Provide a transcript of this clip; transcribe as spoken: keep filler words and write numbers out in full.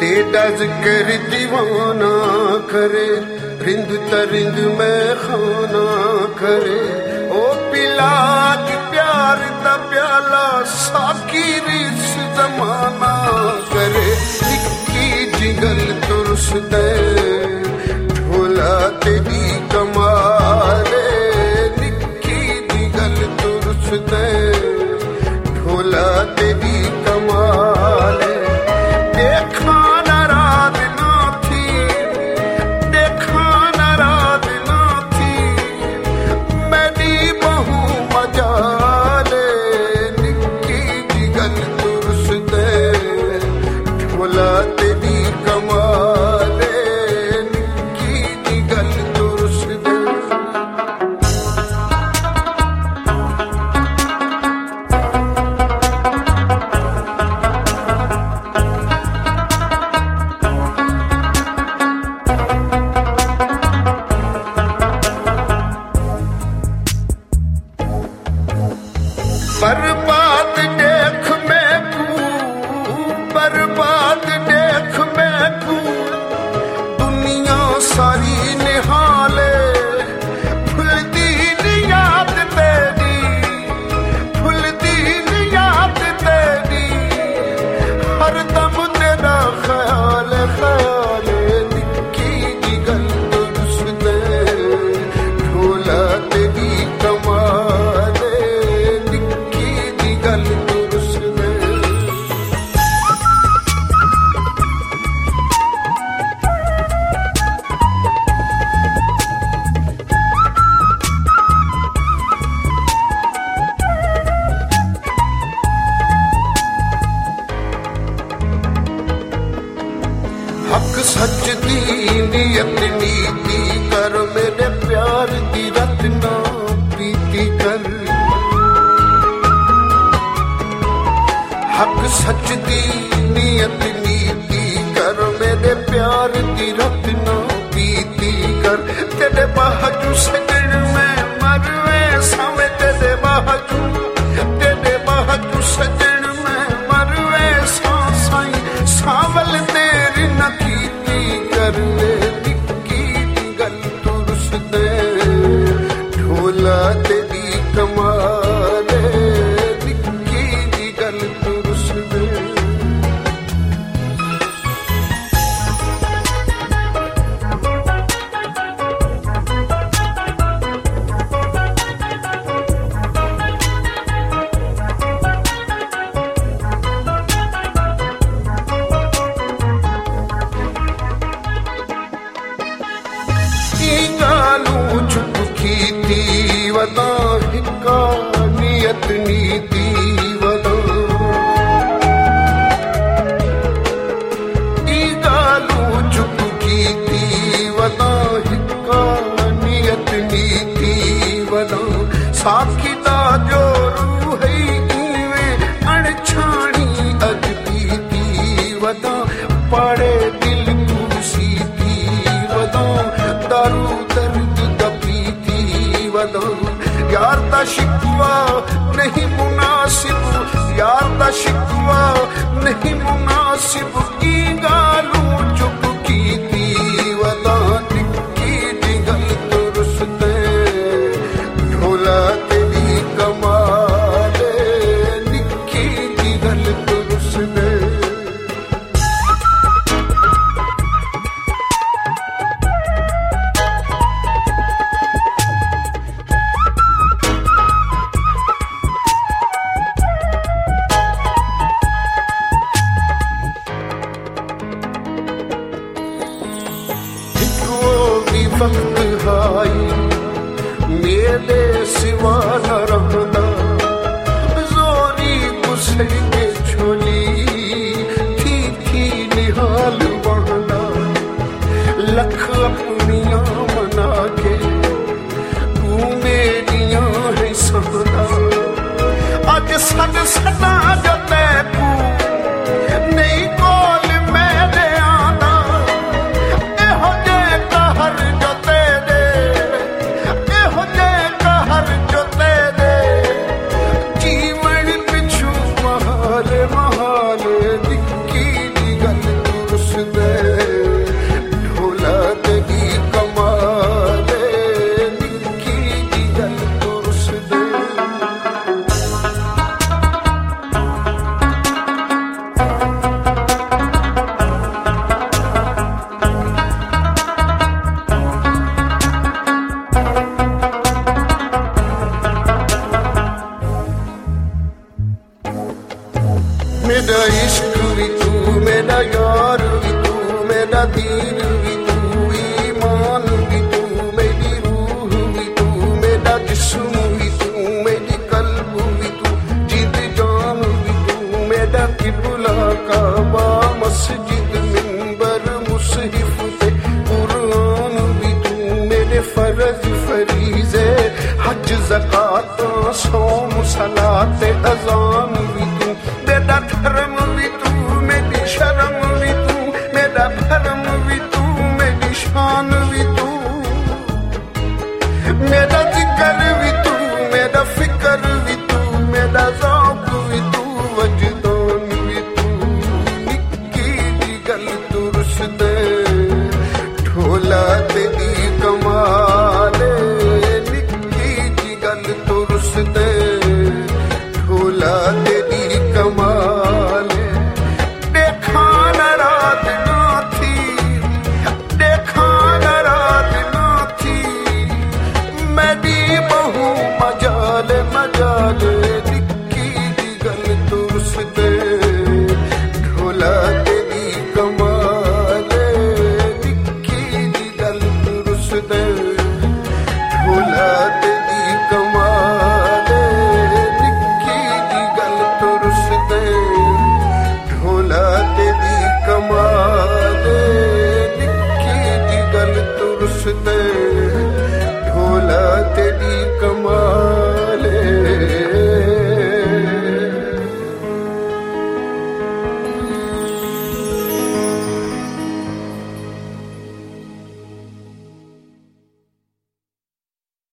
तेरा जिक्र दीवाना करे, रिंद तरिंद में खाना करे, ओ पिला के प्यार दा प्याला साकी रिस जमाना करे। निक्की जिगल तुरस दे ढोला तेरी कमाले, निक्की जिगल तुरस दे ढोला तेरी कमाले। देखा नाराज ना थी, देखा नाराज ना थी, मेरी बहू मजाले। निक्की जिगल तुरस दे ढोला तेरी कमाले, निक्की जिगल तुरस दे। बर्बाद देख मैं तू, बर्बाद देख मैं तू, दुनिया सारी निहाले। फुलदी नी याद तेरी, फुलदी नी याद तेरी, हर दम तेरा ख्याल ख्याल। निक्की जिगल तुरस दे ढोला तेरी कमाले, निक्की जिगल तुरस दे। हक सच दी नियत नीति कर, मेरे प्यार दी रत्ना प्रीति कर। हक सच दी नियत नीति कर, मेरे प्यार दी रत्ना प्रीति कर। तेरे बाजू सजन में मरवे सावे, तेरे बाजू, तेरे बाजू सजन में मरवे साई, सावल तेरी नकीती कर ले। निक्की जिगल तुरस दे ढोला तेरी कमाले, निक्की जिगल तुरस दे। गालू चुप की थी वदा, हिक्का नियत नीति वदा। ई गालू चुप की थी वदा, हिक्का नियत नीति वदा। साखी दा जो रूह है इवे अणछाणी अज पीती वदा, पाड़े दिल कुसी थी वदा, दारू दर्द दबीती वदा। यार दा शिकवा नहीं मुनासिब, यार दा शिकवा नहीं मुनासिब, की गालू चुप की थी वदा। निक्की जिगल तुरस दे ढोला तेरी कमाले, निक्की जिगल तुरस दे। वक्त हाई मेरे सिवा न रहना, जोरी गुस्से के छोली थी थी निहाल बहना। लख अपनियां मना के तू मेरियां है सहना, अज सद सदा जो तैकू नहीं कोल मेरे आना। एहो जे कहर जो तेरे, एहो जे कहर जो तेरे, जीवन पिछू महाल महाल। निक्की जिगल तुरस मेरा इश्क भी तू, मेरा यार भी तू, मेरा दीन भी तू, ईमान भी तू, मेरी रूह भी तू, मेरा जिस्म भी तू, मेरी कल्ब भी तू, जिंद जान भी तू, मेरा किबला काबा मस्जिद मिंबर मुसहिफ ते कुरान भी तू, मेरे फर्ज फरीज़े हज ज़कात सौम सलात अज़ान भी तू, मेरा धर्म भी तू, मेरी शर्म भी तू, मेरा धर्म भी तू, मेरी शान भी तू, मेरा जिक्र भी तू, मेरा फिक्र भी तू, मेरा ज़ौक़ भी तू, वजद